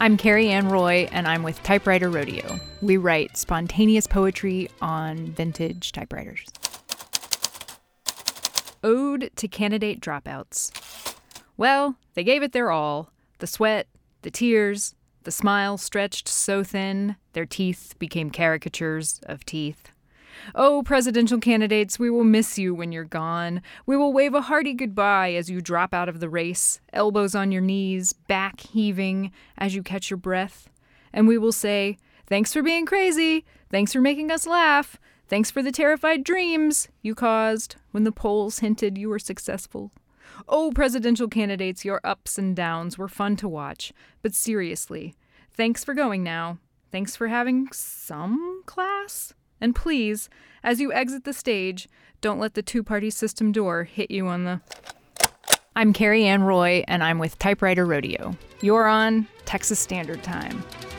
I'm Carrie Ann Roy, and I'm with Typewriter Rodeo. We write spontaneous poetry on vintage typewriters. Ode to Candidate Dropouts. Well, they gave it their all. The sweat, the tears, the smile stretched so thin, their teeth became caricatures of teeth. Oh, presidential candidates, we will miss you when you're gone. We will wave a hearty goodbye as you drop out of the race, elbows on your knees, back heaving as you catch your breath. And we will say, thanks for being crazy. Thanks for making us laugh. Thanks for the terrified dreams you caused when the polls hinted you were successful. Oh, presidential candidates, your ups and downs were fun to watch. But seriously, thanks for going now. Thanks for having some class. And please, as you exit the stage, don't let the two-party system door hit you on the... I'm Carrie Ann Roy, and I'm with Typewriter Rodeo. You're on Texas Standard Time.